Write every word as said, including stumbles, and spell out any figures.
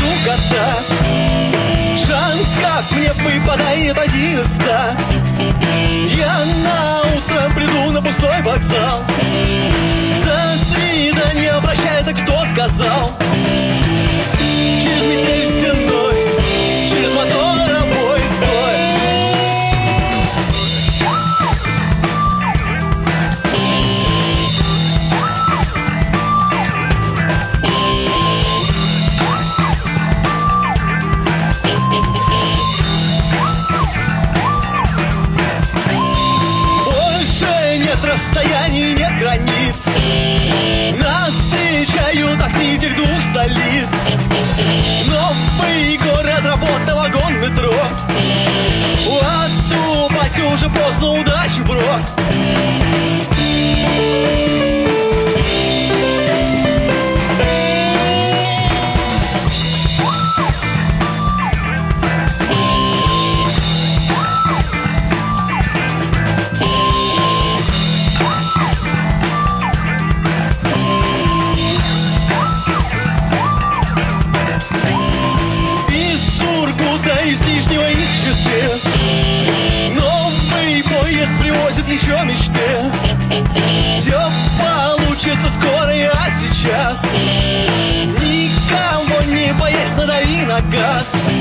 скукота. Шанс, как мне выпадает одиннадцать. Я на утро приду на пустой вокзал. До свидания обращается, кто сказал. Через метель стеной, через моторовой строй. Больше нет расстояний, нет границ. Нас встречают огни двух столиц. Новый город, работа, вагон, метро. Отступать уже поздно, удачи, бро. Из лишнего ищете. Новый поезд привозит еще мечты. Все получится скоро, а сейчас никого не боясь, надави на газ.